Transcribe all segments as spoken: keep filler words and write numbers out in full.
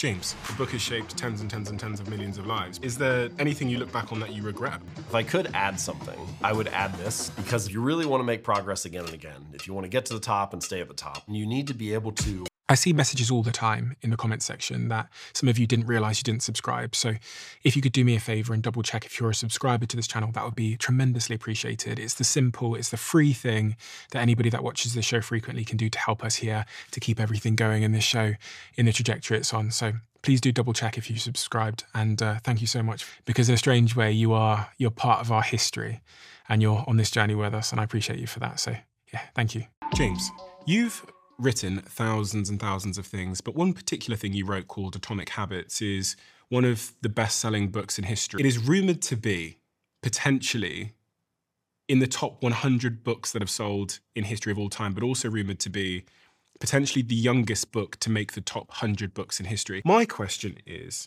James, the book has shaped tens and tens and tens of millions of lives. Is there anything you look back on that you regret? If I could add something, I would add this, because if you really want to make progress again and again, if you want to get to the top and stay at the top, you need to be able to... I see messages all the time in the comment section that some of you didn't realize you didn't subscribe. So if you could do me a favor and double check if you're a subscriber to this channel, that would be tremendously appreciated. It's the simple, it's the free thing that anybody that watches the show frequently can do to help us here, to keep everything going in this show in the trajectory it's on. So please do double check if you subscribed, and uh, thank you so much, because in a strange way, you are, you're part of our history and you're on this journey with us, and I appreciate you for that. So yeah, thank you. James, you've written thousands and thousands of things, but one particular thing you wrote called Atomic Habits is one of the best-selling books in history. It is rumored to be potentially in the top one hundred books that have sold in history of all time, but also rumored to be potentially the youngest book to make the top one hundred books in history. My question is,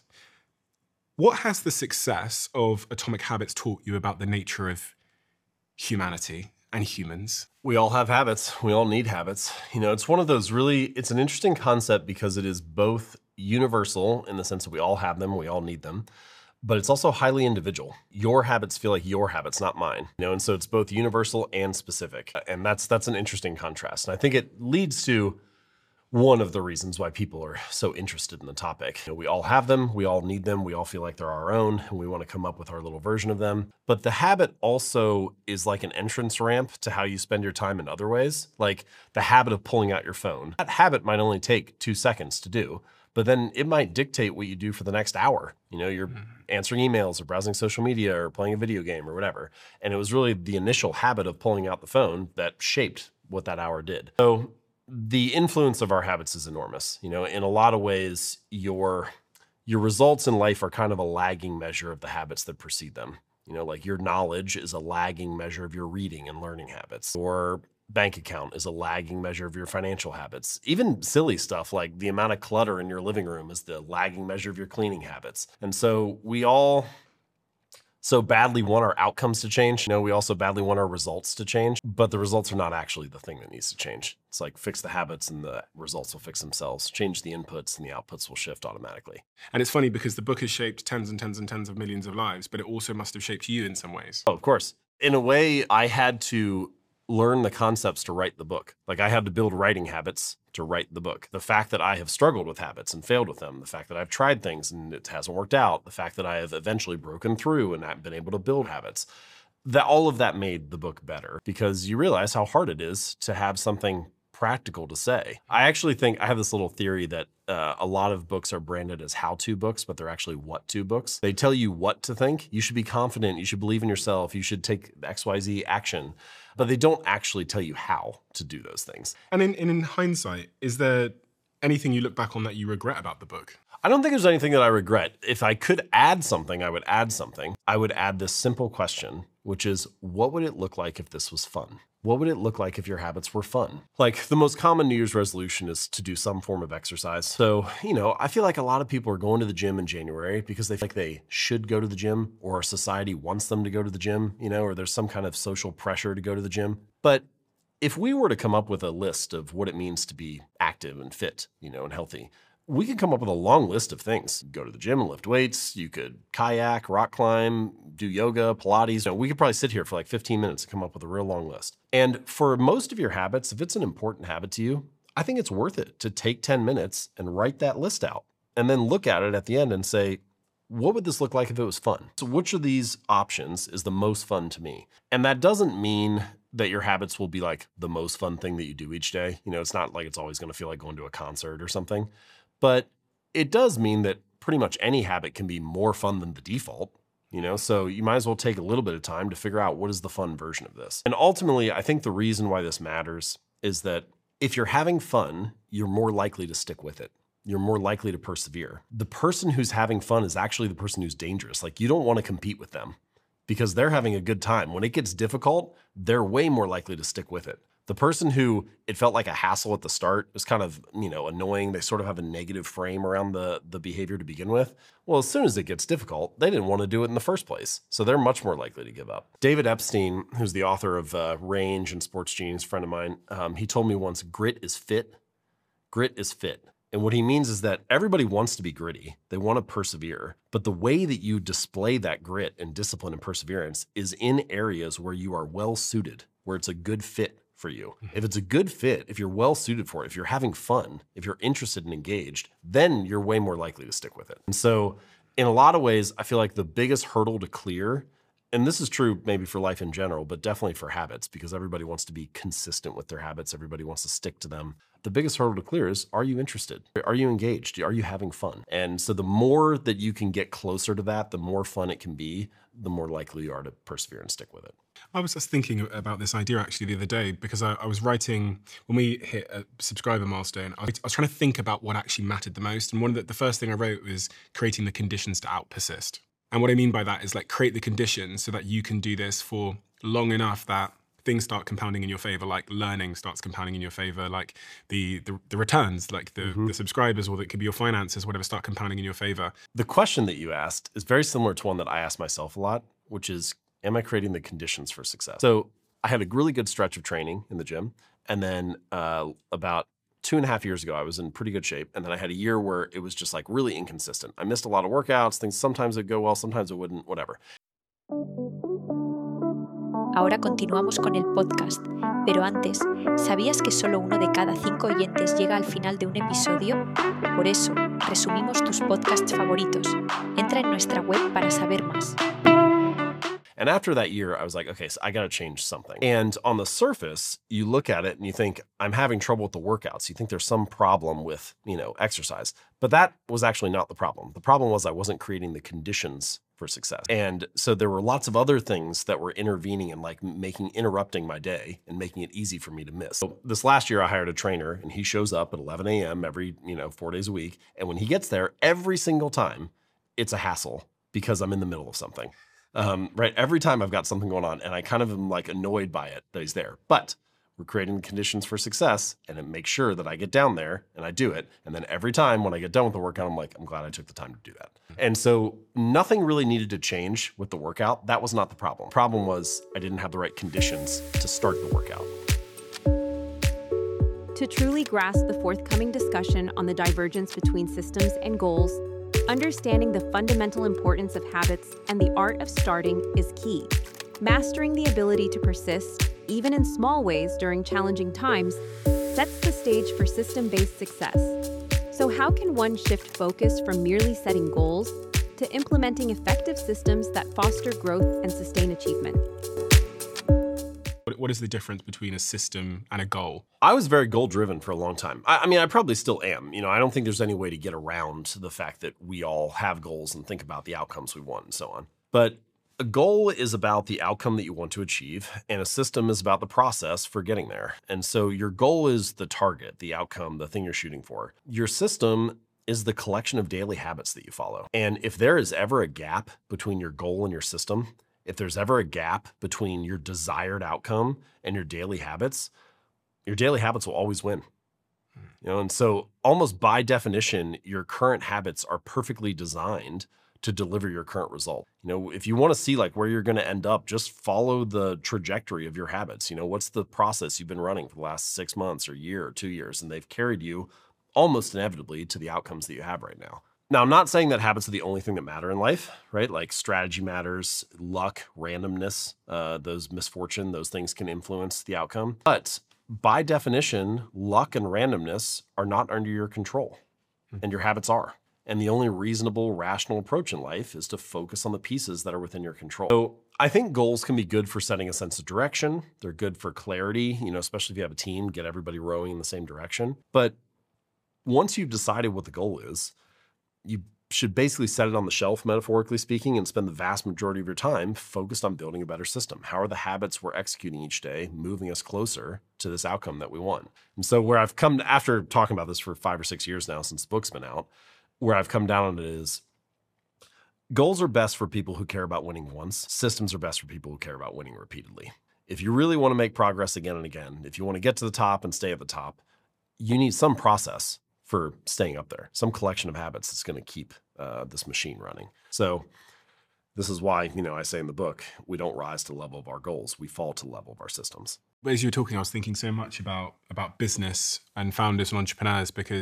what has the success of Atomic Habits taught you about the nature of humanity and humans? We all have habits. We all need habits. You know, it's one of those really, it's an interesting concept because it is both universal in the sense that we all have them, we all need them, but it's also highly individual. Your habits feel like your habits, not mine. You know, and so it's both universal and specific. And that's that's an interesting contrast. And I think it leads to one of the reasons why people are so interested in the topic. You know, we all have them, we all need them, we all feel like they're our own, and we want to come up with our little version of them. But the habit also is like an entrance ramp to how you spend your time in other ways. Like the habit of pulling out your phone. That habit might only take two seconds to do, but then it might dictate what you do for the next hour. You know, you're answering emails or browsing social media or playing a video game or whatever. And it was really the initial habit of pulling out the phone that shaped what that hour did. So the influence of our habits is enormous. You know, in a lot of ways, your, your results in life are kind of a lagging measure of the habits that precede them. You know, like your knowledge is a lagging measure of your reading and learning habits. Your bank account is a lagging measure of your financial habits. Even silly stuff like the amount of clutter in your living room is the lagging measure of your cleaning habits. And so we all so badly want our outcomes to change. You know, we also badly want our results to change, but the results are not actually the thing that needs to change. It's like fix the habits and the results will fix themselves. Change the inputs and the outputs will shift automatically. And it's funny because the book has shaped tens and tens and tens of millions of lives, but it also must have shaped you in some ways. Oh, of course. In a way, I had to learn the concepts to write the book. Like I had to build writing habits to write the book. The fact that I have struggled with habits and failed with them, the fact that I've tried things and it hasn't worked out, the fact that I have eventually broken through and I've been able to build habits, that all of that made the book better because you realize how hard it is to have something practical to say. I actually think I have this little theory that uh, a lot of books are branded as how-to books, but they're actually what-to books. They tell you what to think. You should be confident. You should believe in yourself. You should take X Y Z action. But they don't actually tell you how to do those things. And in, in hindsight, is there anything you look back on that you regret about the book? I don't think there's anything that I regret. If I could add something, I would add something. I would add this simple question, which is, what would it look like if this was fun? What would it look like if your habits were fun? Like the most common New Year's resolution is to do some form of exercise. So, you know, I feel like a lot of people are going to the gym in January because they feel like they should go to the gym or society wants them to go to the gym, you know, or there's some kind of social pressure to go to the gym. But if we were to come up with a list of what it means to be active and fit, you know, and healthy, we could come up with a long list of things. Go to the gym and lift weights. You could kayak, rock climb, do yoga, Pilates. You know, we could probably sit here for like fifteen minutes and come up with a real long list. And for most of your habits, if it's an important habit to you, I think it's worth it to take ten minutes and write that list out and then look at it at the end and say, what would this look like if it was fun? So which of these options is the most fun to me? And that doesn't mean that your habits will be like the most fun thing that you do each day. You know, it's not like it's always going to feel like going to a concert or something. But it does mean that pretty much any habit can be more fun than the default, you know? So you might as well take a little bit of time to figure out what is the fun version of this. And ultimately, I think the reason why this matters is that if you're having fun, you're more likely to stick with it. You're more likely to persevere. The person who's having fun is actually the person who's dangerous. Like you don't want to compete with them because they're having a good time. When it gets difficult, they're way more likely to stick with it. The person who it felt like a hassle at the start was kind of, you know, annoying. They sort of have a negative frame around the, the behavior to begin with. Well, as soon as it gets difficult, they didn't want to do it in the first place. So they're much more likely to give up. David Epstein, who's the author of uh, Range and Sports Genius, friend of mine, um, he told me once, grit is fit. Grit is fit. And what he means is that everybody wants to be gritty. They want to persevere. But the way that you display that grit and discipline and perseverance is in areas where you are well suited, where it's a good fit for you. If it's a good fit, if you're well suited for it, if you're having fun, if you're interested and engaged, then you're way more likely to stick with it. And so in a lot of ways, I feel like the biggest hurdle to clear, and this is true maybe for life in general, but definitely for habits, because everybody wants to be consistent with their habits. Everybody wants to stick to them. The biggest hurdle to clear is, are you interested? Are you engaged? Are you having fun? And so the more that you can get closer to that, the more fun it can be, the more likely you are to persevere and stick with it. I was just thinking about this idea actually the other day, because I, I was writing, when we hit a subscriber milestone, I was, I was trying to think about what actually mattered the most. And one of the, the first thing I wrote was creating the conditions to out-persist. And what I mean by that is like create the conditions so that you can do this for long enough that things start compounding in your favor, like learning starts compounding in your favor, like the the, the returns, like the, mm-hmm. the subscribers, or it could be your finances, whatever, start compounding in your favor. The question that you asked is very similar to one that I ask myself a lot, which is, am I creating the conditions for success? So I had a really good stretch of training in the gym. And then uh, about two and a half years ago, I was in pretty good shape. And then I had a year where it was just like really inconsistent. I missed a lot of workouts, things sometimes would go well, sometimes it wouldn't, whatever. Ahora continuamos con el podcast, pero antes, ¿sabías que solo uno de cada cinco oyentes llega al final de un episodio? Por eso, resumimos tus podcasts favoritos. Entra en nuestra web para saber más. And after that year, I was like, okay, so I got to change something. And on the surface, you look at it and you think, I'm having trouble with the workouts. You think there's some problem with, you know, exercise. But that was actually not the problem. The problem was I wasn't creating the conditions for success. And so there were lots of other things that were intervening and like making, interrupting my day and making it easy for me to miss. So this last year I hired a trainer and he shows up at eleven a.m. every, you know, four days a week. And when he gets there, every single time it's a hassle because I'm in the middle of something. Um, right. Every time I've got something going on and I kind of am like annoyed by it that he's there, but we're creating the conditions for success and it makes sure that I get down there and I do it. And then every time when I get done with the workout, I'm like, I'm glad I took the time to do that. And so nothing really needed to change with the workout. That was not the problem. The problem was I didn't have the right conditions to start the workout. To truly grasp the forthcoming discussion on the divergence between systems and goals, understanding the fundamental importance of habits and the art of starting is key. Mastering the ability to persist, even in small ways during challenging times, sets the stage for system-based success. So how can one shift focus from merely setting goals to implementing effective systems that foster growth and sustain achievement? What is the difference between a system and a goal? I was very goal-driven for a long time. I, I mean, I probably still am. You know, I don't think there's any way to get around the fact that we all have goals and think about the outcomes we want and so on. But a goal is about the outcome that you want to achieve, and a system is about the process for getting there. And so your goal is the target, the outcome, the thing you're shooting for. Your system is the collection of daily habits that you follow. And if there is ever a gap between your goal and your system, if there's ever a gap between your desired outcome and your daily habits, your daily habits will always win. You know, and so almost by definition, your current habits are perfectly designed to deliver your current result. You know, if you want to see like where you're going to end up, just follow the trajectory of your habits. You know, what's the process you've been running for the last six months or year or two years, and they've carried you almost inevitably to the outcomes that you have right now. Now, I'm not saying that habits are the only thing that matter in life, right? Like strategy matters, luck, randomness, uh, those misfortune, those things can influence the outcome. But by definition, luck and randomness are not under your control, and your habits are. And the only reasonable, rational approach in life is to focus on the pieces that are within your control. So I think goals can be good for setting a sense of direction. They're good for clarity, you know, especially if you have a team, get everybody rowing in the same direction. But once you've decided what the goal is, you should basically set it on the shelf, metaphorically speaking, and spend the vast majority of your time focused on building a better system. How are the habits we're executing each day moving us closer to this outcome that we want? And so where I've come, after talking about this for five or six years now since the book's been out, where I've come down on it is goals are best for people who care about winning once. Systems are best for people who care about winning repeatedly. If you really want to make progress again and again, if you want to get to the top and stay at the top, you need some process for staying up there, some collection of habits that's going to keep uh, this machine running. So this is why, you know, I say in the book, we don't rise to the level of our goals. We fall to the level of our systems. But as you were talking, I was thinking so much about, about business and founders and entrepreneurs, because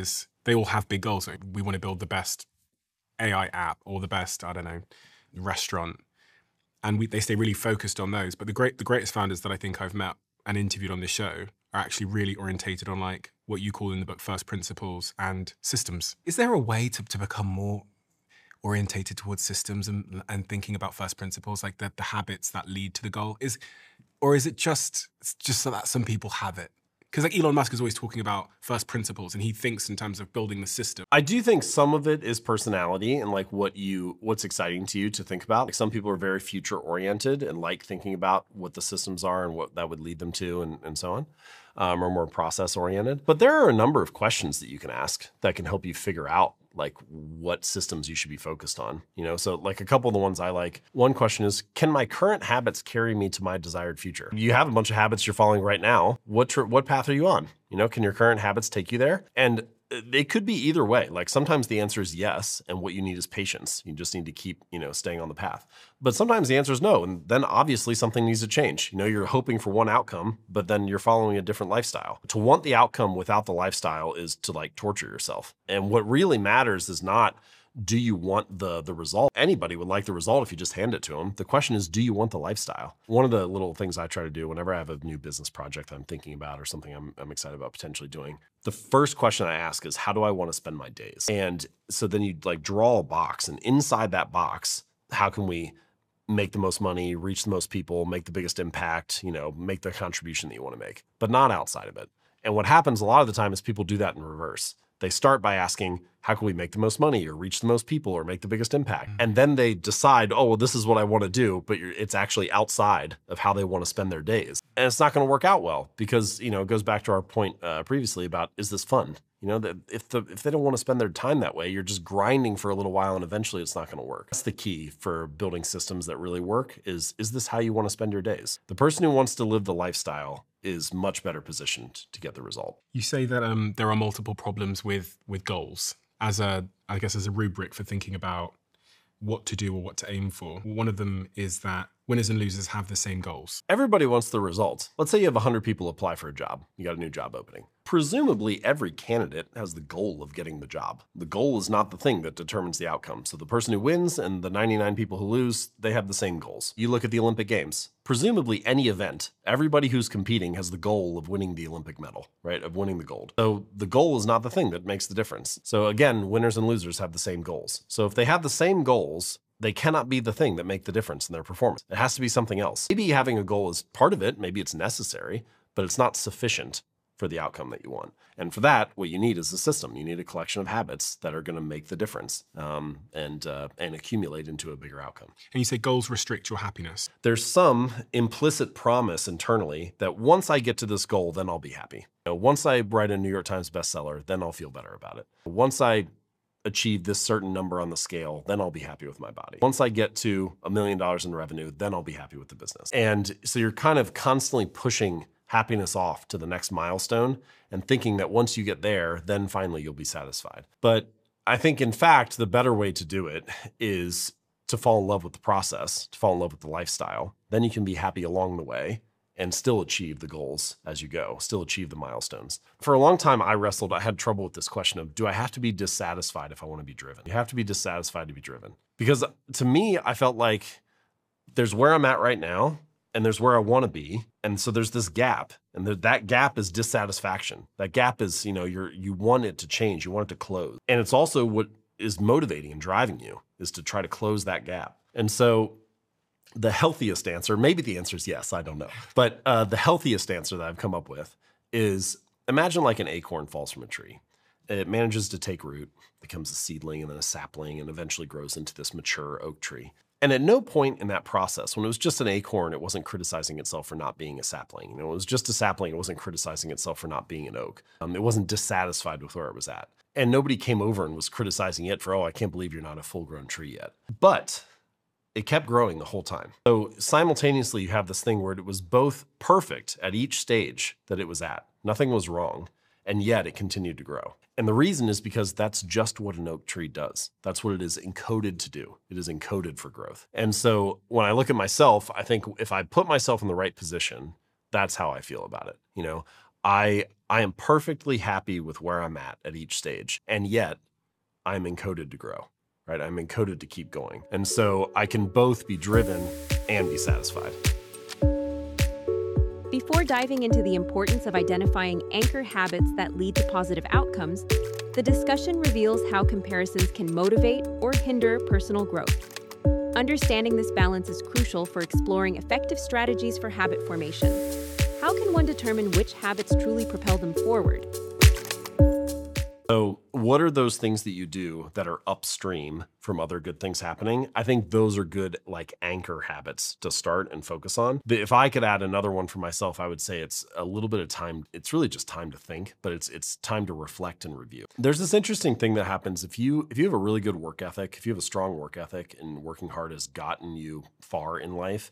they all have big goals. Like, we want to build the best A I app or the best, I don't know, restaurant. And we, they stay really focused on those. But the great, the greatest founders that I think I've met and interviewed on this show are actually really orientated on like what you call in the book first principles and systems. Is there a way to, to become more orientated towards systems and, and thinking about first principles, like the, the habits that lead to the goal? Is, or is it just, it's just so that some people have it? Because like Elon Musk is always talking about first principles and he thinks in terms of building the system. I do think some of it is personality and like what you, what's exciting to you to think about. Like some people are very future oriented and like thinking about what the systems are and what that would lead them to and, and so on, um, or more process oriented. But there are a number of questions that you can ask that can help you figure out like what systems you should be focused on, you know? So like a couple of the ones I like, one question is, can my current habits carry me to my desired future? You have a bunch of habits you're following right now. What, tr- what path are you on? You know, can your current habits take you there? And it could be either way. Like sometimes the answer is yes, and what you need is patience. You just need to keep, you know, staying on the path. But sometimes the answer is no, and then obviously something needs to change. You know, you're hoping for one outcome, but then you're following a different lifestyle. To want the outcome without the lifestyle is to like torture yourself. And what really matters is not, do you want the, the result? Anybody would like the result if you just hand it to them. The question is, do you want the lifestyle? One of the little things I try to do whenever I have a new business project I'm thinking about or something I'm, I'm excited about potentially doing, the first question I ask is, how do I want to spend my days? And so then you like draw a box, and inside that box, how can we make the most money, reach the most people, make the biggest impact, you know, make the contribution that you want to make, but not outside of it. And what happens a lot of the time is people do that in reverse. They start by asking, how can we make the most money or reach the most people or make the biggest impact? Mm-hmm. And then they decide, oh, well, this is what I want to do, but you're, it's actually outside of how they want to spend their days. And it's not going to work out well because, you know, it goes back to our point uh, previously about, is this fun? You know, that if the if they don't want to spend their time that way, you're just grinding for a little while and eventually it's not going to work. That's the key for building systems that really work is, is this how you want to spend your days? The person who wants to live the lifestyle is much better positioned to get the result. You say that um, there are multiple problems with with goals as a, I guess, as a rubric for thinking about what to do or what to aim for. One of them is that winners and losers have the same goals. Everybody wants the results. Let's say you have one hundred people apply for a job. You got a new job opening. Presumably, every candidate has the goal of getting the job. The goal is not the thing that determines the outcome. So the person who wins and the ninety-nine people who lose, they have the same goals. You look at the Olympic Games. Presumably, any event, everybody who's competing has the goal of winning the Olympic medal, right? Of winning the gold. So the goal is not the thing that makes the difference. So again, winners and losers have the same goals. So if they have the same goals, they cannot be the thing that make the difference in their performance. It has to be something else. Maybe having a goal is part of it. Maybe it's necessary, but it's not sufficient for the outcome that you want. And for that, what you need is a system. You need a collection of habits that are going to make the difference um, and uh, and accumulate into a bigger outcome. And you say goals restrict your happiness. There's some implicit promise internally that once I get to this goal, then I'll be happy. You know, once I write a New York Times bestseller, then I'll feel better about it. Once I achieve this certain number on the scale, then I'll be happy with my body. Once I get to a million dollars in revenue, then I'll be happy with the business. And so you're kind of constantly pushing happiness off to the next milestone and thinking that once you get there, then finally you'll be satisfied. But I think, in fact, the better way to do it is to fall in love with the process, to fall in love with the lifestyle. Then you can be happy along the way and still achieve the goals as you go, still achieve the milestones. For a long time, I wrestled, I had trouble with this question of, do I have to be dissatisfied if I want to be driven? You have to be dissatisfied to be driven. Because to me, I felt like there's where I'm at right now, and there's where I want to be. And so there's this gap, and the, that gap is dissatisfaction. That gap is, you know, you're, you want it to change, you want it to close. And it's also what is motivating and driving you, is to try to close that gap. And so the healthiest answer, maybe the answer is yes, I don't know. But uh, the healthiest answer that I've come up with is, imagine like an acorn falls from a tree. It manages to take root, becomes a seedling and then a sapling, and eventually grows into this mature oak tree. And at no point in that process, when it was just an acorn, it wasn't criticizing itself for not being a sapling. You know, it was just a sapling, it wasn't criticizing itself for not being an oak. Um, it wasn't dissatisfied with where it was at. And nobody came over and was criticizing it for, oh, I can't believe you're not a full-grown tree yet. But it kept growing the whole time. So simultaneously, you have this thing where it was both perfect at each stage that it was at. Nothing was wrong, and yet it continued to grow. And the reason is because that's just what an oak tree does. That's what it is encoded to do. It is encoded for growth. And so when I look at myself, I think if I put myself in the right position, that's how I feel about it. You know, I I am perfectly happy with where I'm at at each stage. And yet I'm encoded to grow, right? I'm encoded to keep going. And so I can both be driven and be satisfied. Before diving into the importance of identifying anchor habits that lead to positive outcomes, the discussion reveals how comparisons can motivate or hinder personal growth. Understanding this balance is crucial for exploring effective strategies for habit formation. How can one determine which habits truly propel them forward? So what are those things that you do that are upstream from other good things happening? I think those are good like anchor habits to start and focus on. But if I could add another one for myself, I would say it's a little bit of time. It's really just time to think, but it's it's time to reflect and review. There's this interesting thing that happens if you if you have a really good work ethic, if you have a strong work ethic and working hard has gotten you far in life,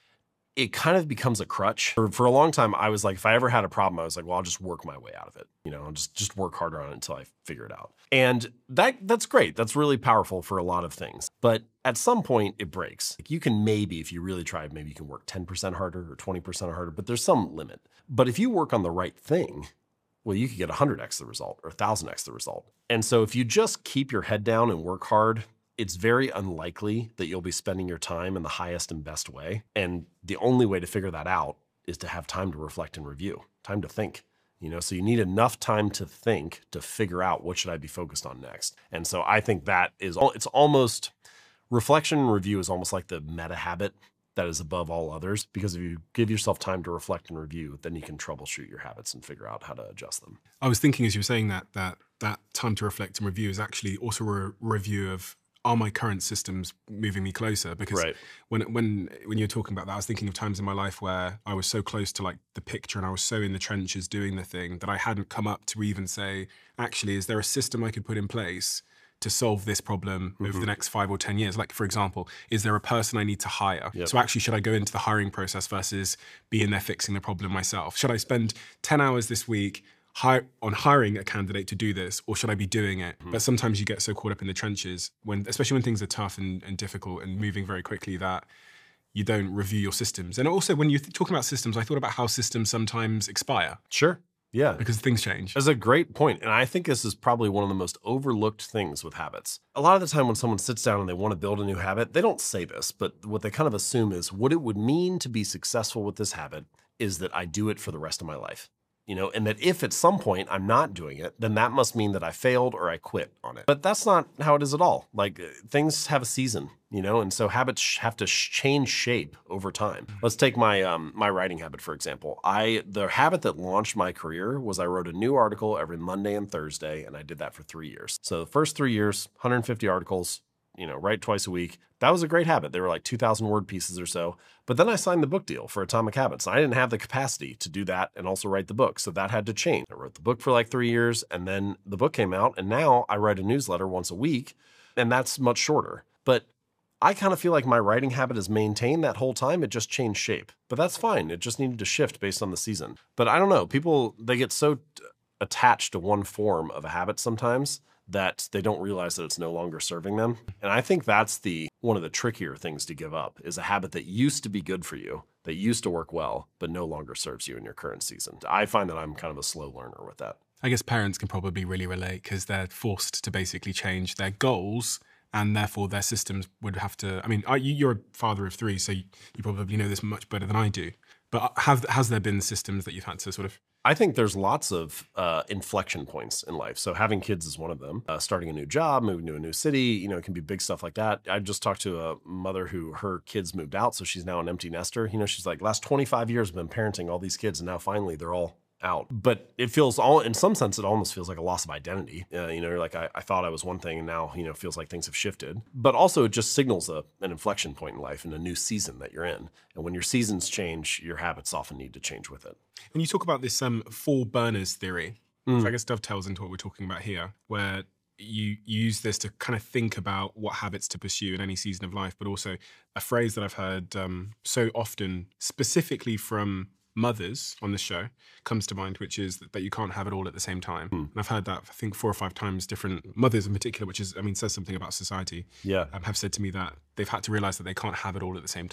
it kind of becomes a crutch. For, for a long time, I was like, if I ever had a problem, I was like, well, I'll just work my way out of it. You know, I'll just, just work harder on it until I figure it out. And that that's great. That's really powerful for a lot of things. But at some point, it breaks. Like you can maybe, if you really try, maybe you can work ten percent harder or twenty percent harder, but there's some limit. But if you work on the right thing, well, you could get one hundred x the result or one thousand x the result. And so if you just keep your head down and work hard, it's very unlikely that you'll be spending your time in the highest and best way. And the only way to figure that out is to have time to reflect and review, time to think. You know, so you need enough time to think to figure out what should I be focused on next. And so I think that is, it's almost, reflection and review is almost like the meta habit that is above all others, because if you give yourself time to reflect and review, then you can troubleshoot your habits and figure out how to adjust them. I was thinking as you were saying that, that, that time to reflect and review is actually also a review of, are my current systems moving me closer? Because right. when when when you're talking about that, I was thinking of times in my life where I was so close to like the picture and I was so in the trenches doing the thing that I hadn't come up to even say, actually, is there a system I could put in place to solve this problem mm-hmm. over the next five or ten years? Like, for example, is there a person I need to hire? Yep. So actually, should I go into the hiring process versus be in there fixing the problem myself? Should I spend ten hours this week Hire, on hiring a candidate to do this, or should I be doing it? Mm-hmm. But sometimes you get so caught up in the trenches, when, especially when things are tough and, and difficult and moving very quickly, that you don't review your systems. And also when you're talking about systems, I thought about how systems sometimes expire. Sure, yeah. Because things change. That's a great point. And I think this is probably one of the most overlooked things with habits. A lot of the time when someone sits down and they want to build a new habit, they don't say this, but what they kind of assume is what it would mean to be successful with this habit is that I do it for the rest of my life. You know, and that if at some point I'm not doing it, then that must mean that I failed or I quit on it. But that's not how it is at all. Like things have a season, you know, and so habits have to change shape over time. Let's take my um, my writing habit, for example. I the habit that launched my career was I wrote a new article every Monday and Thursday, and I did that for three years. So the first three years, one hundred fifty articles, you know, write twice a week. That was a great habit. They were like two thousand word pieces or so. But then I signed the book deal for Atomic Habits. And I didn't have the capacity to do that and also write the book. So that had to change. I wrote the book for like three years and then the book came out. And now I write a newsletter once a week and that's much shorter. But I kind of feel like my writing habit is maintained that whole time. It just changed shape. But that's fine. It just needed to shift based on the season. But I don't know. People, they get so attached to one form of a habit sometimes that they don't realize that it's no longer serving them. And I think that's the one of the trickier things to give up, is a habit that used to be good for you, that used to work well, but no longer serves you in your current season. I find that I'm kind of a slow learner with that. I guess parents can probably really relate because they're forced to basically change their goals and therefore their systems would have to, I mean, you're a father of three, so you probably know this much better than I do. But have, has there been systems that you've had to sort of... I think there's lots of uh, inflection points in life. So having kids is one of them. Uh, starting a new job, moving to a new city, you know, it can be big stuff like that. I just talked to a mother who her kids moved out, so she's now an empty nester. You know, she's like, last twenty-five years I've been parenting all these kids, and now finally they're all out. But it feels all, in some sense, it almost feels like a loss of identity. Uh, you know, like I, I thought I was one thing and now, you know, it feels like things have shifted. But also it just signals a, an inflection point in life and a new season that you're in. And when your seasons change, your habits often need to change with it. And you talk about this um, four burners theory, mm. which I guess dovetails into what we're talking about here, where you use this to kind of think about what habits to pursue in any season of life, but also a phrase that I've heard um, so often, specifically from mothers on the show, comes to mind, which is that, that you can't have it all at the same time. Mm. And I've heard that, I think, four or five times. Different mothers in particular, which is, I mean, says something about society, yeah, um, have said to me that they've had to realize that they can't have it all at the same time.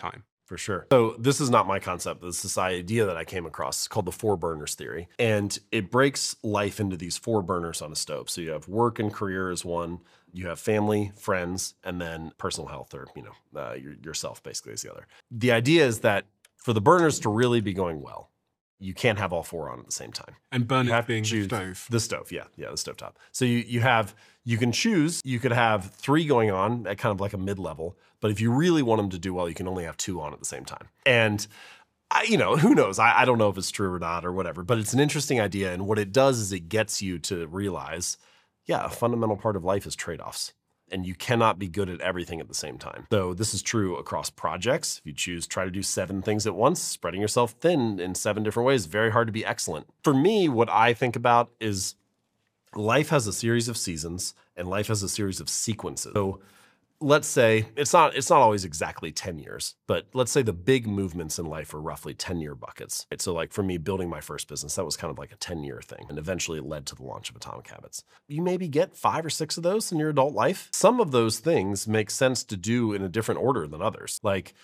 For sure. So this is not my concept. This is this idea that I came across. It's called the four burners theory. And it breaks life into these four burners on a stove. So you have work and career as one. You have family, friends, and then personal health, or, you know, uh, your, yourself basically is the other. The idea is that for the burners to really be going well, you can't have all four on at the same time. And burners have being choose the stove. The stove, yeah, yeah, the stove top. So you you have you can choose. You could have three going on at kind of like a mid level, but if you really want them to do well, you can only have two on at the same time. And I, you know, who knows? I, I don't know if it's true or not or whatever. But it's an interesting idea, and what it does is it gets you to realize, yeah, a fundamental part of life is trade-offs. And you cannot be good at everything at the same time. So this is true across projects. If you choose try to do seven things at once, spreading yourself thin in seven different ways, very hard to be excellent. For me, what I think about is life has a series of seasons and life has a series of sequences. So let's say it's not it's not always exactly ten years, but let's say the big movements in life are roughly ten-year buckets. Right? So like for me, building my first business, that was kind of like a ten-year thing, and eventually it led to the launch of Atomic Habits. You maybe get five or six of those in your adult life. Some of those things make sense to do in a different order than others. Like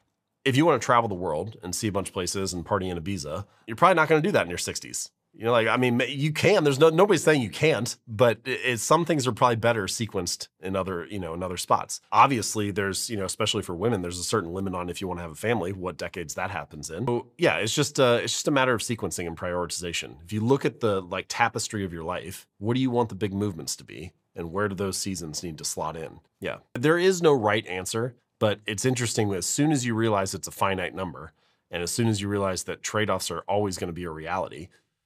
if you want to travel the world and see a bunch of places and party in Ibiza, you're probably not going to do that in your sixties. You know, like, I mean, you can, there's no, nobody's saying you can't, but it's, some things are probably better sequenced in other, you know, in other spots. Obviously there's, you know, especially for women, there's a certain limit on if you want to have a family, what decades that happens in. So yeah, it's just, uh, it's just a matter of sequencing and prioritization. If you look at the like tapestry of your life, what do you want the big movements to be? And where do those seasons need to slot in? Yeah, there is no right answer, but it's interesting as soon as you realize it's a finite number, and as soon as you realize that trade-offs are always going to be a reality,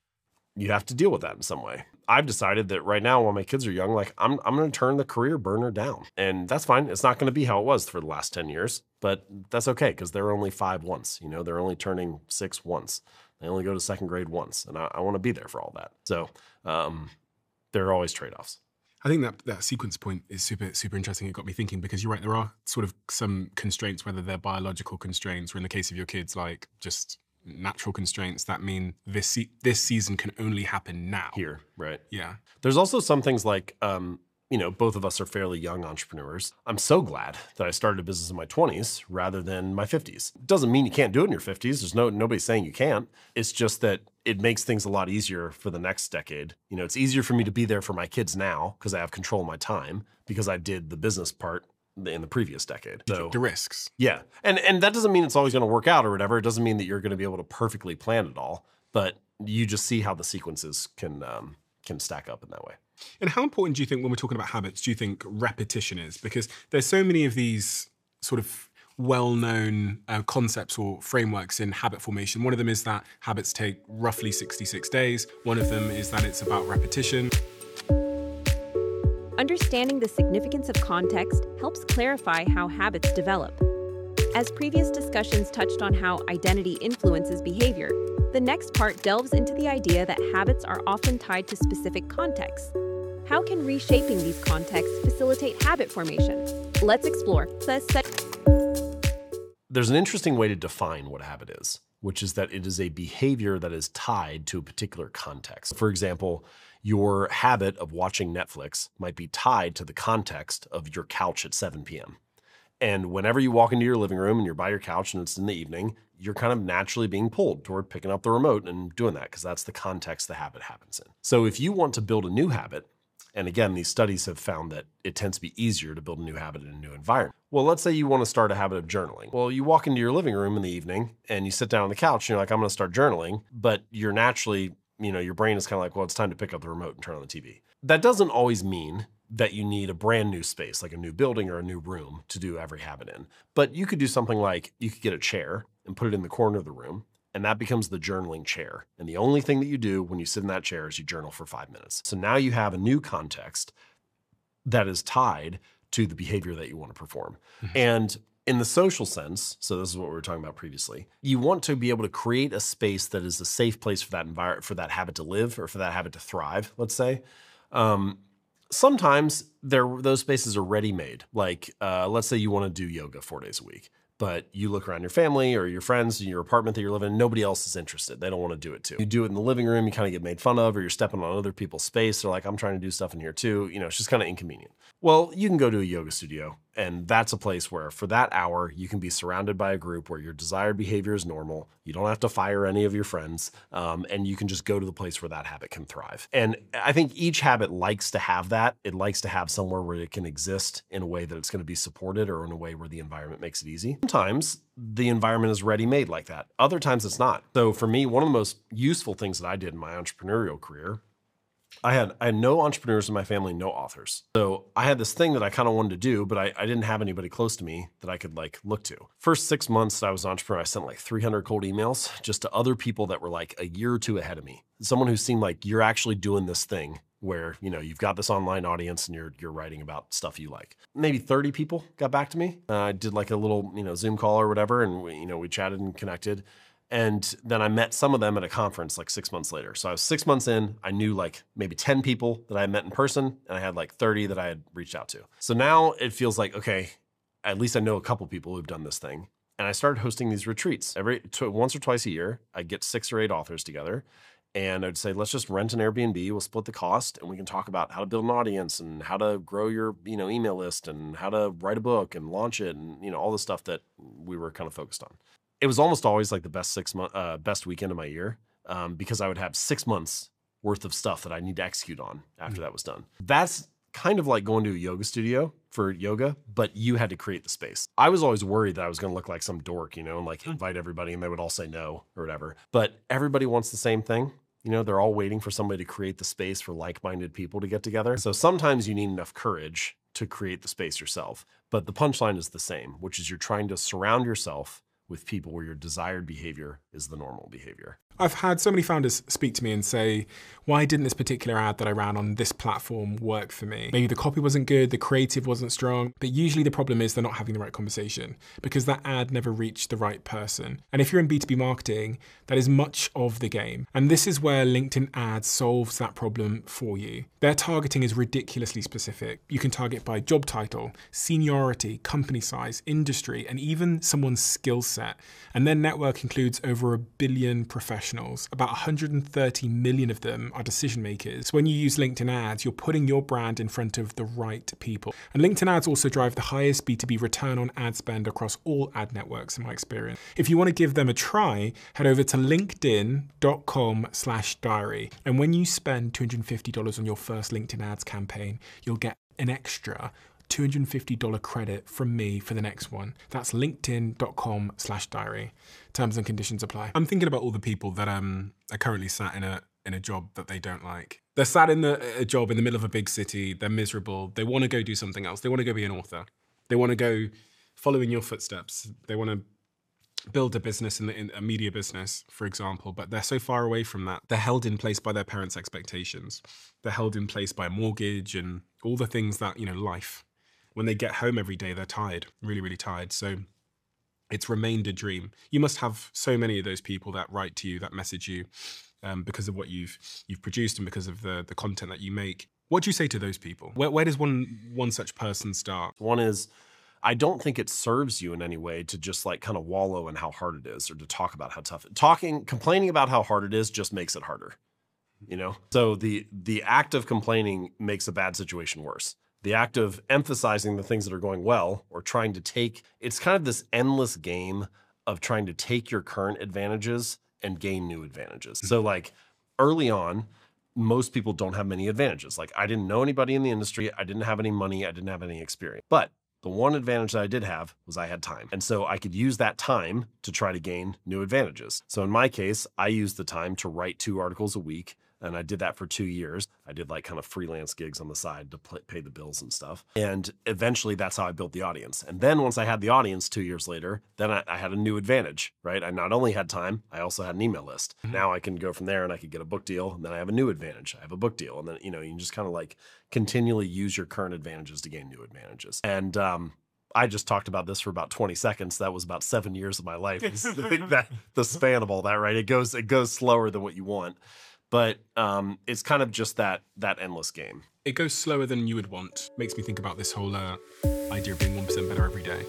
you have to deal with that in some way. I've decided that right now while my kids are young, like I'm, I'm going to turn the career burner down, and that's fine. It's not going to be how it was for the last ten years, but that's okay. Cause they're only five once, you know, they're only turning six once. They only go to second grade once. And I, I want to be there for all that. So um, there are always trade-offs. I think that that sequence point is super, super interesting. It got me thinking because you're right. There are sort of some constraints, whether they're biological constraints or in the case of your kids, like just natural constraints that mean this se this season can only happen now. Here, right. Yeah. There's also some things like, um, you know, both of us are fairly young entrepreneurs. I'm so glad that I started a business in my twenties rather than my fifties. Doesn't mean you can't do it in your fifties. There's no nobody saying you can't. It's just that it makes things a lot easier for the next decade. You know, it's easier for me to be there for my kids now because I have control of my time because I did the business part in the previous decade. So the risks. Yeah. And and that doesn't mean it's always going to work out or whatever. It doesn't mean that you're going to be able to perfectly plan it all, but you just see how the sequences can um, can stack up in that way. And how important do you think when we're talking about habits, do you think repetition is? Because there's so many of these sort of well-known uh, concepts or frameworks in habit formation. One of them is that habits take roughly sixty-six days. One of them is that it's about repetition. Understanding the significance of context helps clarify how habits develop. As previous discussions touched on how identity influences behavior, the next part delves into the idea that habits are often tied to specific contexts. How can reshaping these contexts facilitate habit formation? Let's explore. There's an interesting way to define what a habit is, which is that it is a behavior that is tied to a particular context. For example, your habit of watching Netflix might be tied to the context of your couch at seven p m And whenever you walk into your living room and you're by your couch and it's in the evening, you're kind of naturally being pulled toward picking up the remote and doing that because that's the context the habit happens in. So if you want to build a new habit, and again, these studies have found that it tends to be easier to build a new habit in a new environment. Well, let's say you want to start a habit of journaling. Well, you walk into your living room in the evening and you sit down on the couch and you're like, I'm going to start journaling, but you're naturally, you know, your brain is kind of like, well, it's time to pick up the remote and turn on the T V. That doesn't always mean that you need a brand new space, like a new building or a new room to do every habit in. But you could do something like you could get a chair and put it in the corner of the room, and that becomes the journaling chair. And the only thing that you do when you sit in that chair is you journal for five minutes. So now you have a new context that is tied to the behavior that you want to perform. Mm-hmm. And in the social sense, so this is what we were talking about previously, you want to be able to create a space that is a safe place for that environment, for that habit to live or for that habit to thrive, let's say. Um, sometimes those spaces are ready-made. Like, uh, let's say you want to do yoga four days a week, but you look around your family or your friends in your apartment that you're living in, nobody else is interested. They don't want to do it too. You do it in the living room, you kind of get made fun of, or you're stepping on other people's space. They're like, I'm trying to do stuff in here too. You know, it's just kind of inconvenient. Well, you can go to a yoga studio And that's a place where for that hour, you can be surrounded by a group where your desired behavior is normal. You don't have to fire any of your friends. Um, and you can just go to the place where that habit can thrive. And I think each habit likes to have that. It likes to have somewhere where it can exist in a way that it's going to be supported or in a way where the environment makes it easy. Sometimes the environment is ready-made like that. Other times it's not. So for me, one of the most useful things that I did in my entrepreneurial career, I had I had no entrepreneurs in my family, no authors. So I had this thing that I kind of wanted to do, but I, I didn't have anybody close to me that I could like look to. First six months that I was an entrepreneur, I sent like three hundred cold emails just to other people that were like a year or two ahead of me. Someone who seemed like you're actually doing this thing where, you know, you've got this online audience and you're you're writing about stuff you like. Maybe thirty people got back to me. Uh, I did like a little, you know, Zoom call or whatever, and we, you know, we chatted and connected. And then I met some of them at a conference like six months later. So I was six months in, I knew like maybe ten people that I had met in person, and I had like thirty that I had reached out to. So now it feels like, okay, at least I know a couple people who've done this thing. And I started hosting these retreats. Every once or twice a year, I'd get six or eight authors together. And I'd say, let's just rent an Airbnb, we'll split the cost, and we can talk about how to build an audience and how to grow your, you know, email list and how to write a book and launch it and, you know, all the stuff that we were kind of focused on. It was almost always like the best six month, uh, best weekend of my year um, because I would have six months worth of stuff that I need to execute on after mm-hmm. that was done. That's kind of like going to a yoga studio for yoga, but you had to create the space. I was always worried that I was going to look like some dork, you know, and like invite everybody and they would all say no or whatever. But everybody wants the same thing. You know, they're all waiting for somebody to create the space for like-minded people to get together. So sometimes you need enough courage to create the space yourself. But the punchline is the same, which is you're trying to surround yourself with people where your desired behavior is the normal behavior. I've had so many founders speak to me and say, why didn't this particular ad that I ran on this platform work for me? Maybe the copy wasn't good, the creative wasn't strong, but usually the problem is they're not having the right conversation because that ad never reached the right person. And if you're in B two B marketing, that is much of the game. And this is where LinkedIn ads solves that problem for you. Their targeting is ridiculously specific. You can target by job title, seniority, company size, industry, and even someone's skill set. And their network includes over a billion professionals. About one hundred thirty million of them are decision makers. When you use LinkedIn ads, you're putting your brand in front of the right people. And LinkedIn ads also drive the highest B two B return on ad spend across all ad networks in my experience. If you want to give them a try, head over to linkedin.com slash diary. And when you spend two hundred fifty dollars on your first LinkedIn ads campaign, you'll get an extra two hundred fifty dollars credit from me for the next one. That's linkedin.com slash diary. Terms and conditions apply. I'm thinking about all the people that um, are currently sat in a in a job that they don't like. They're sat in the, a job in the middle of a big city. They're miserable. They want to go do something else. They want to go be an author. They want to go follow in your footsteps. They want to build a business, in, the, in a media business, for example, but they're so far away from that. They're held in place by their parents' expectations. They're held in place by a mortgage and all the things that, you know, life. When they get home every day, they're tired, really, really tired. So it's remained a dream. You must have so many of those people that write to you, that message you um, because of what you've you've produced and because of the, the content that you make. What do you say to those people? Where, where does one one such person start? One is, I don't think it serves you in any way to just like kind of wallow in how hard it is or to talk about how tough it is. Talking, complaining about how hard it is just makes it harder, you know? So the the act of complaining makes a bad situation worse. The act of emphasizing the things that are going well or trying to take, it's kind of this endless game of trying to take your current advantages and gain new advantages. So like early on, most people don't have many advantages. Like I didn't know anybody in the industry. I didn't have any money. I didn't have any experience. But the one advantage that I did have was I had time. And so I could use that time to try to gain new advantages. So in my case, I used the time to write two articles a week. And I did that for two years. I did like kind of freelance gigs on the side to play, pay the bills and stuff. And eventually that's how I built the audience. And then once I had the audience two years later, then I, I had a new advantage, right? I not only had time, I also had an email list. Mm-hmm. Now I can go from there and I could get a book deal. And then I have a new advantage. I have a book deal. And then, you know, you can just kind of like continually use your current advantages to gain new advantages. And, um, I just talked about this for about twenty seconds. That was about seven years of my life. that, the span of all that, right? It goes, it goes slower than what you want. But um, it's kind of just that that endless game. It goes slower than you would want. Makes me think about this whole uh, idea of being one percent better every day.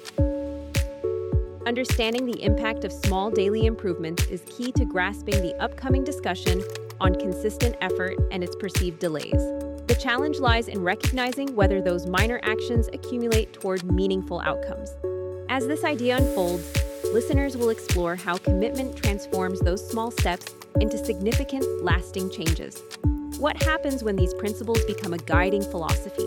Understanding the impact of small daily improvements is key to grasping the upcoming discussion on consistent effort and its perceived delays. The challenge lies in recognizing whether those minor actions accumulate toward meaningful outcomes. As this idea unfolds, listeners will explore how commitment transforms those small steps into significant, lasting changes. What happens when these principles become a guiding philosophy?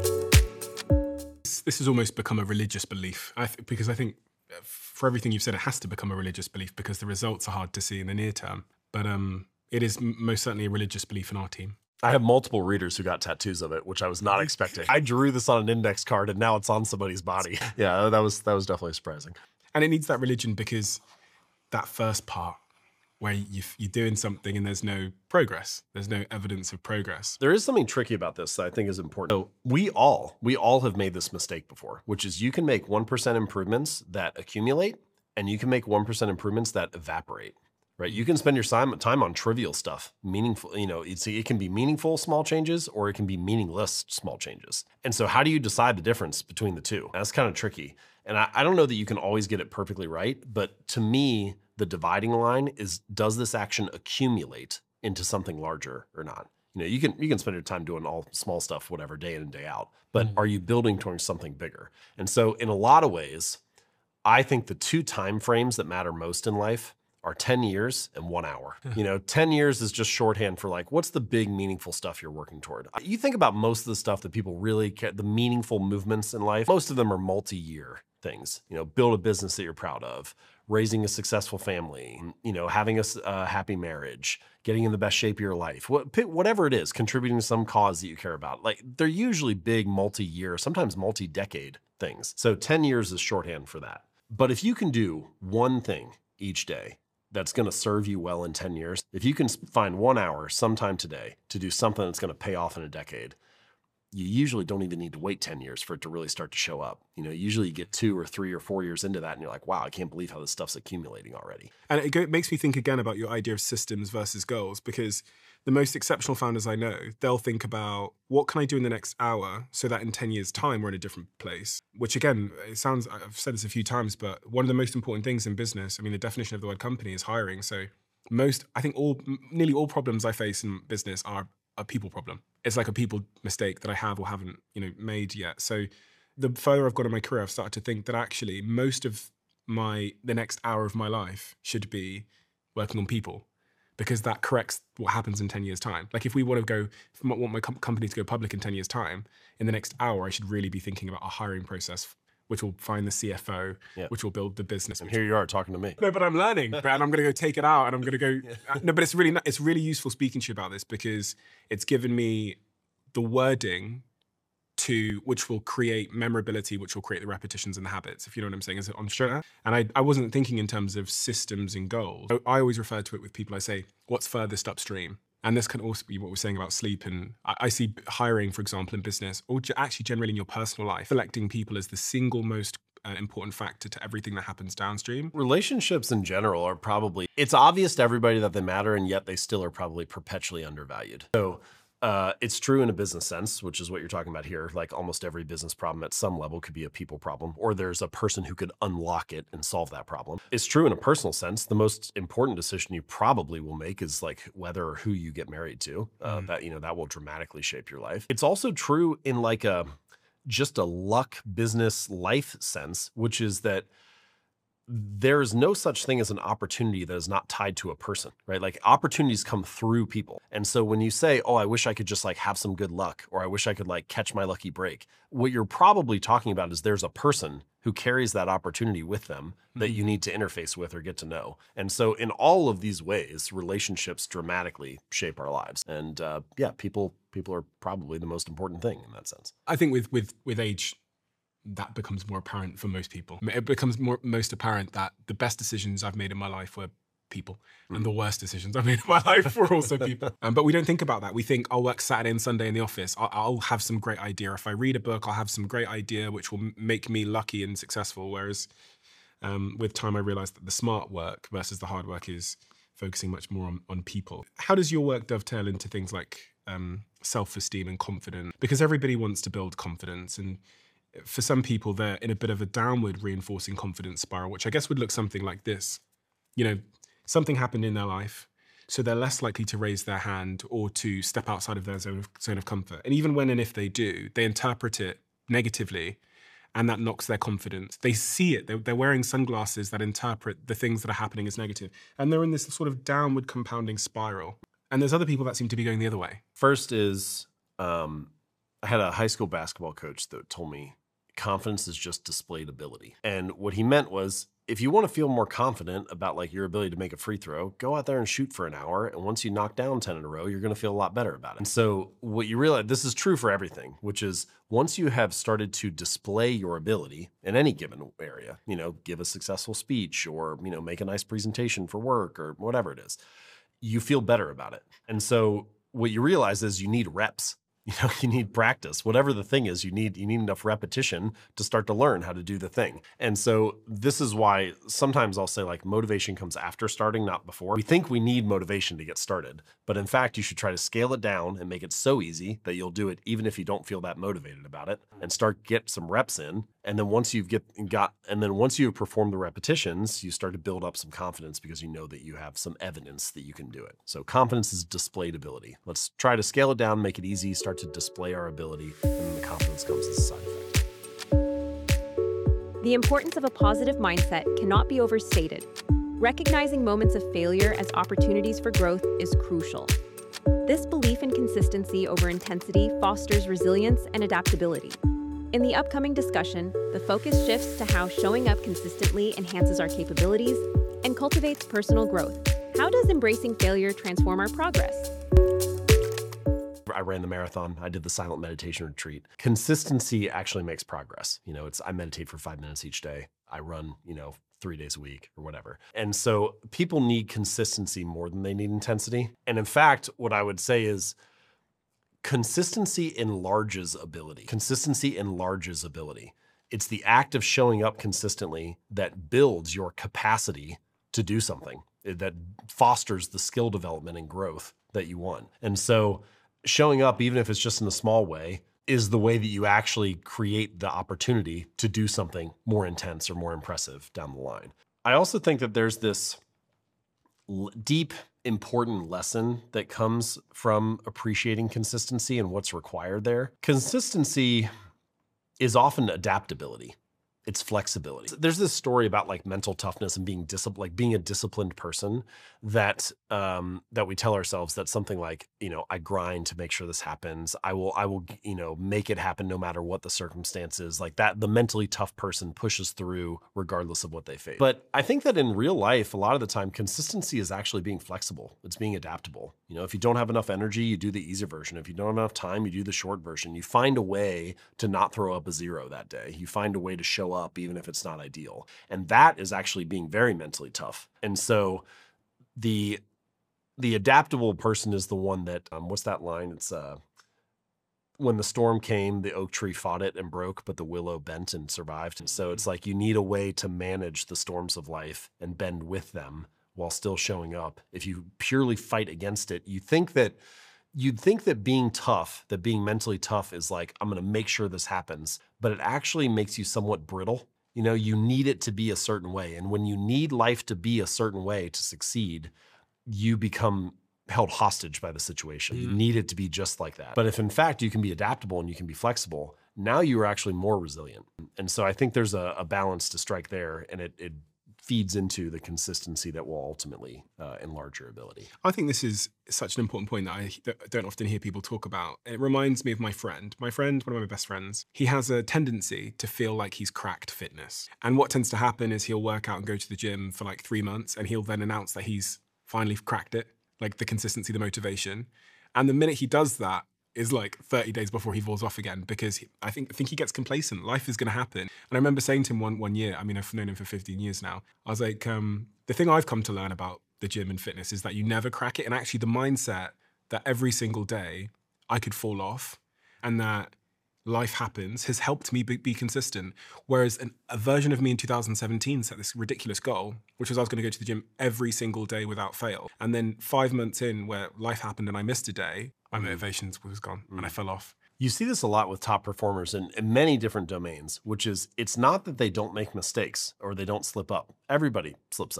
This has almost become a religious belief, I th- because I think for everything you've said, it has to become a religious belief because the results are hard to see in the near term. But um, it is m- most certainly a religious belief in our team. I have multiple readers who got tattoos of it, which I was not expecting. I drew this on an index card and now it's on somebody's body. Yeah, that was that was definitely surprising. And it needs that religion because that first part where you, you're doing something and there's no progress, there's no evidence of progress. There is something tricky about this that I think is important. So we all, we all have made this mistake before, which is you can make one percent improvements that accumulate and you can make one percent improvements that evaporate. Right? You can spend your time, time on trivial stuff, meaningful, you know, it's, it can be meaningful small changes or it can be meaningless small changes. And so how do you decide the difference between the two? That's kind of tricky. And I, I don't know that you can always get it perfectly right, but to me, the dividing line is, does this action accumulate into something larger or not? You know, you can, you can spend your time doing all small stuff, whatever, day in and day out, but mm. are you building towards something bigger? And so in a lot of ways, I think the two time frames that matter most in life are ten years and one hour. You know, ten years is just shorthand for like, what's the big meaningful stuff you're working toward? You think about most of the stuff that people really care, the meaningful movements in life, most of them are multi-year things. You know, build a business that you're proud of, raising a successful family, you know, having a uh, happy marriage, getting in the best shape of your life, what, whatever it is, contributing to some cause that you care about. Like they're usually big multi-year, sometimes multi-decade things. So ten years is shorthand for that. But if you can do one thing each day that's going to serve you well in ten years, if you can find one hour sometime today to do something that's going to pay off in a decade, you usually don't even need to wait ten years for it to really start to show up. You know, usually you get two or three or four years into that and you're like, wow, I can't believe how this stuff's accumulating already. And it, go, it makes me think again about your idea of systems versus goals, because the most exceptional founders I know, they'll think about what can I do in the next hour so that in ten years time, we're in a different place, which again, it sounds, I've said this a few times, but one of the most important things in business, I mean, the definition of the word company is hiring. So most, I think all, nearly all problems I face in business are a people problem. It's like a people mistake that I have or haven't, you know, made yet. So the further I've gone in my career, I've started to think that actually most of my, the next hour of my life should be working on people, because that corrects what happens in ten years time. Like if we want to go, if I want my com- company to go public in ten years time, in the next hour, I should really be thinking about a hiring process, which will find the C F O, yeah. which will build the business. And here you are talking to me. No, but I'm learning, and I'm going to go take it out, and I'm going to go. yeah. No, but it's really it's really useful speaking to you about this because it's given me the wording to which will create memorability, which will create the repetitions and the habits. If you know what I'm saying, is it on sure? And I I wasn't thinking in terms of systems and goals. I always refer to it with people. I say, what's furthest upstream? And this can also be what we're saying about sleep. And I, I see hiring, for example, in business, or actually generally in your personal life, selecting people as the single most uh, important factor to everything that happens downstream. Relationships in general are probably, it's obvious to everybody that they matter, and yet they still are probably perpetually undervalued. So Uh, it's true in a business sense, which is what you're talking about here. Like almost every business problem at some level could be a people problem, or there's a person who could unlock it and solve that problem. It's true in a personal sense. The most important decision you probably will make is like whether or who you get married to. Uh, mm. That, you know, that will dramatically shape your life. It's also true in like a, just a luck business life sense, which is that there is no such thing as an opportunity that is not tied to a person, right? Like opportunities come through people. And so when you say, oh, I wish I could just like have some good luck, or I wish I could like catch my lucky break, what you're probably talking about is there's a person who carries that opportunity with them that you need to interface with or get to know. And so in all of these ways, relationships dramatically shape our lives. And uh, yeah, people people are probably the most important thing in that sense. I think with with with age, that becomes more apparent for most people. It becomes more most apparent that the best decisions I've made in my life were people, mm. and the worst decisions I've made in my life were also people. Um, but we don't think about that. We think, I'll work Saturday and Sunday in the office. I'll, I'll have some great idea. If I read a book, I'll have some great idea which will make me lucky and successful. Whereas um, with time, I realized that the smart work versus the hard work is focusing much more on, on people. How does your work dovetail into things like um, self-esteem and confidence? Because everybody wants to build confidence, and for some people, they're in a bit of a downward reinforcing confidence spiral, which I guess would look something like this. You know, something happened in their life, So they're less likely to raise their hand or to step outside of their zone of, zone of comfort. And even when and if they do, they interpret it negatively, and that knocks their confidence. They see it. They're, they're wearing sunglasses that interpret the things that are happening as negative. And they're in this sort of downward compounding spiral. And there's other people that seem to be going the other way. First is, um, I had a high school basketball coach that told me confidence is just displayed ability. And what he meant was, if you want to feel more confident about like your ability to make a free throw, go out there and shoot for an hour. And once you knock down ten in a row, you're going to feel a lot better about it. And so what you realize, this is true for everything, which is once you have started to display your ability in any given area, you know, give a successful speech or, you know, make a nice presentation for work or whatever it is, you feel better about it. And so what you realize is you need reps. You know, you need practice. Whatever the thing is, you need you need enough repetition to start to learn how to do the thing. And so this is why sometimes I'll say like motivation comes after starting, not before. We think we need motivation to get started, but in fact, you should try to scale it down and make it so easy that you'll do it even if you don't feel that motivated about it, and start get some reps in. And then once you've get got, and then once you perform the repetitions, you start to build up some confidence because you know that you have some evidence that you can do it. So confidence is displayed ability. Let's try to scale it down, make it easy, start to display our ability, and then the confidence comes as a side effect. The importance of a positive mindset cannot be overstated. Recognizing moments of failure as opportunities for growth is crucial. This belief in consistency over intensity fosters resilience and adaptability. In the upcoming discussion, the focus shifts to how showing up consistently enhances our capabilities and cultivates personal growth. How does embracing failure transform our progress? I ran the marathon. I did the silent meditation retreat. Consistency actually makes progress. You know, it's I meditate for five minutes each day. I run, you know, three days a week or whatever. And so people need consistency more than they need intensity. And in fact, what I would say is consistency enlarges ability. Consistency enlarges ability. It's the act of showing up consistently that builds your capacity to do something, that fosters the skill development and growth that you want. And so showing up, even if it's just in a small way, is the way that you actually create the opportunity to do something more intense or more impressive down the line. I also think that there's this deep, important lesson that comes from appreciating consistency and what's required there. Consistency is often adaptability. It's flexibility. There's this story about like mental toughness and being disciplined, like being a disciplined person that um, that we tell ourselves that something like, you know, I grind to make sure this happens. I will, I will, you know, make it happen no matter what the circumstances. Like that, the mentally tough person pushes through regardless of what they face. But I think that in real life, a lot of the time, consistency is actually being flexible. It's being adaptable. You know, if you don't have enough energy, you do the easy version. If you don't have enough time, you do the short version. You find a way to not throw up a zero that day. You find a way to show up even if it's not ideal. And that is actually being very mentally tough. And so the the adaptable person is the one that, um, what's that line? It's uh, when the storm came, the oak tree fought it and broke, but the willow bent and survived. And so it's like you need a way to manage the storms of life and bend with them while still showing up. If you purely fight against it, you think that You'd think that being tough, that being mentally tough is like, I'm going to make sure this happens, but it actually makes you somewhat brittle. You know, you need it to be a certain way. And when you need life to be a certain way to succeed, you become held hostage by the situation. Mm. You need it to be just like that. But if in fact you can be adaptable and you can be flexible, now you are actually more resilient. And so I think there's a, a balance to strike there, and it, it feeds into the consistency that will ultimately uh, enlarge your ability. I think this is such an important point that I don't often hear people talk about. It reminds me of my friend. My friend, one of my best friends, he has a tendency to feel like he's cracked fitness. And what tends to happen is he'll work out and go to the gym for like three months and he'll then announce that he's finally cracked it, like the consistency, the motivation. And the minute he does that, is like thirty days before he falls off again, because he, I think I think he gets complacent. Life is going to happen. And I remember saying to him one one year, I mean, I've known him for fifteen years now. I was like, um, the thing I've come to learn about the gym and fitness is that you never crack it. And actually the mindset that every single day I could fall off and that life happens has helped me be, be consistent. Whereas an, a version of me in two thousand seventeen set this ridiculous goal, which was I was going to go to the gym every single day without fail. And then five months in where life happened and I missed a day, my motivation was gone mm. and I fell off. You see this a lot with top performers in, in many different domains, which is it's not that they don't make mistakes or they don't slip up. Everybody slips up.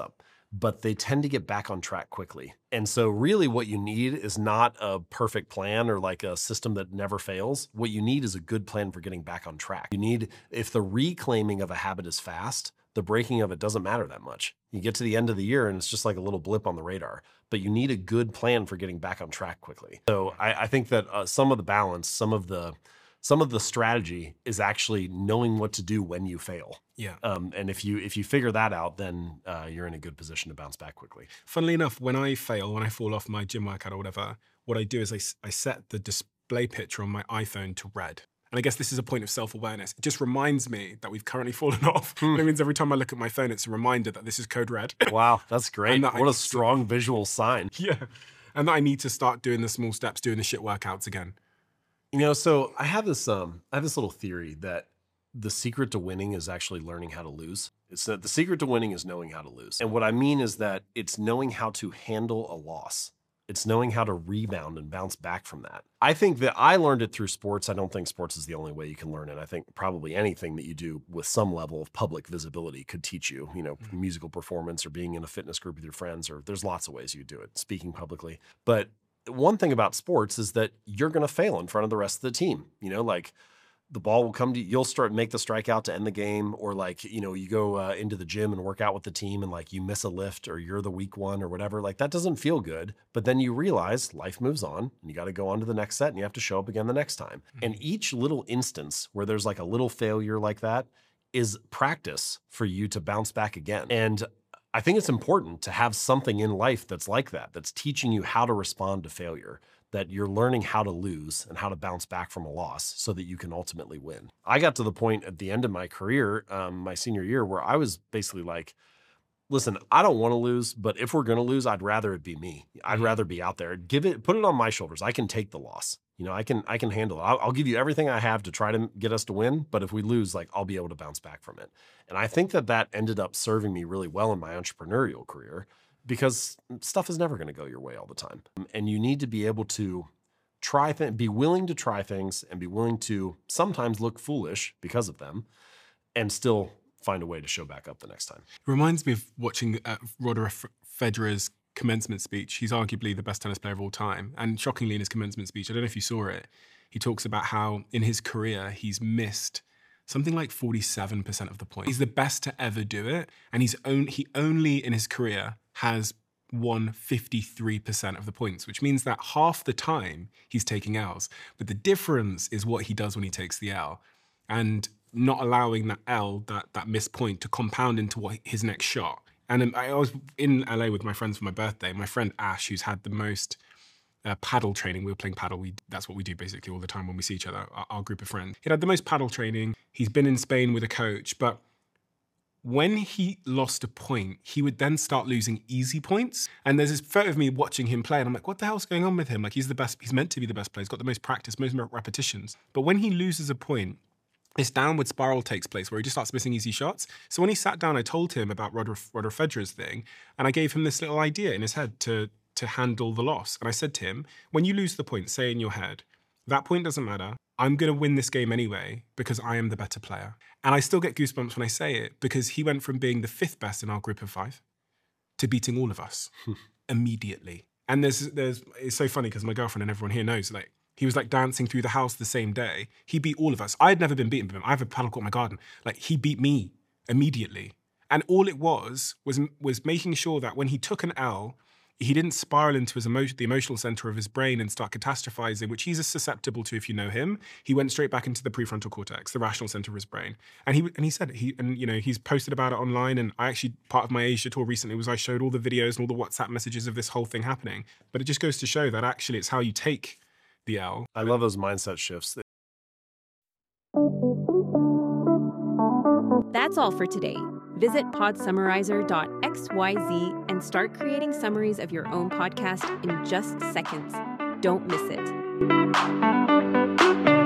but they tend to get back on track quickly. And so really what you need is not a perfect plan or like a system that never fails. What you need is a good plan for getting back on track. You need, if the reclaiming of a habit is fast, the breaking of it doesn't matter that much. You get to the end of the year and it's just like a little blip on the radar, but you need a good plan for getting back on track quickly. So I, I think that uh, some of the balance, some of the Some of the strategy is actually knowing what to do when you fail. Yeah. Um, and if you if you figure that out, then uh, you're in a good position to bounce back quickly. Funnily enough, when I fail, when I fall off my gym workout or whatever, what I do is I, I set the display picture on my iPhone to red. And I guess this is a point of self-awareness. It just reminds me that we've currently fallen off. Hmm. It means every time I look at my phone, it's a reminder that this is code red. Wow, that's great. That What I, a strong visual sign. Yeah. And that I need to start doing the small steps, doing the shit workouts again. You know, so I have this um, I have this little theory that the secret to winning is actually learning how to lose. It's that the secret to winning is knowing how to lose. And what I mean is that it's knowing how to handle a loss. It's knowing how to rebound and bounce back from that. I think that I learned it through sports. I don't think sports is the only way you can learn it. I think probably anything that you do with some level of public visibility could teach you, you know, mm-hmm. musical performance or being in a fitness group with your friends, or there's lots of ways you do it, speaking publicly. But one thing about sports is that you're going to fail in front of the rest of the team. You know, like the ball will come to you, you'll start make the strikeout to end the game, or like, you know, you go uh, into the gym and work out with the team and like you miss a lift or you're the weak one or whatever. Like that doesn't feel good. But then you realize life moves on and you got to go on to the next set and you have to show up again the next time. Mm-hmm. And each little instance where there's like a little failure like that is practice for you to bounce back again. And I think it's important to have something in life that's like that, that's teaching you how to respond to failure, that you're learning how to lose and how to bounce back from a loss so that you can ultimately win. I got to the point at the end of my career, um, my senior year, where I was basically like, listen, I don't want to lose, but if we're going to lose, I'd rather it be me. I'd mm-hmm. rather be out there. Give it, put it on my shoulders. I can take the loss. You know, I can, I can handle it. I'll, I'll give you everything I have to try to get us to win. But if we lose, like I'll be able to bounce back from it. And I think that that ended up serving me really well in my entrepreneurial career, because stuff is never going to go your way all the time. And you need to be able to try things, be willing to try things and be willing to sometimes look foolish because of them and still find a way to show back up the next time. It reminds me of watching uh, Roger Federer's commencement speech. He's arguably the best tennis player of all time. And shockingly, in his commencement speech, I don't know if you saw it, he talks about how in his career, he's missed something like forty-seven percent of the points. He's the best to ever do it. And he's on, he only in his career has won fifty-three percent of the points, which means that half the time he's taking L's. But the difference is what he does when he takes the L. And not allowing that L, that, that missed point, to compound into what his next shot. And um, I was in L A with my friends for my birthday. My friend Ash, who's had the most uh, paddle training, we were playing paddle. We, that's what we do basically all the time when we see each other, our, our group of friends. He had the most paddle training. He's been in Spain with a coach. But when he lost a point, he would then start losing easy points. And there's this photo of me watching him play. And I'm like, what the hell's going on with him? Like, he's the best. He's meant to be the best player. He's got the most practice, most repetitions. But when he loses a point, this downward spiral takes place where he just starts missing easy shots. So when he sat down, I told him about Roger, Roger Federer's thing, and I gave him this little idea in his head to, to handle the loss. And I said to him, when you lose the point, say in your head, that point doesn't matter. I'm going to win this game anyway because I am the better player. And I still get goosebumps when I say it, because he went from being the fifth best in our group of five to beating all of us immediately. And there's, there's, it's so funny because my girlfriend and everyone here knows, like, he was like dancing through the house the same day. He beat all of us. I had never been beaten by him. I have a paddle court in my garden. Like, he beat me immediately. And all it was, was, was making sure that when he took an L, he didn't spiral into his emotion, the emotional center of his brain and start catastrophizing, which he's susceptible to if you know him. He went straight back into the prefrontal cortex, the rational center of his brain. And he and he said, he and you know, he's posted about it online. And I actually, part of my Asia tour recently was I showed all the videos and all the WhatsApp messages of this whole thing happening. But it just goes to show that actually it's how you take the L. I love those mindset shifts. That's all for today. Visit podsummarizer dot x y z and start creating summaries of your own podcast in just seconds. Don't miss it.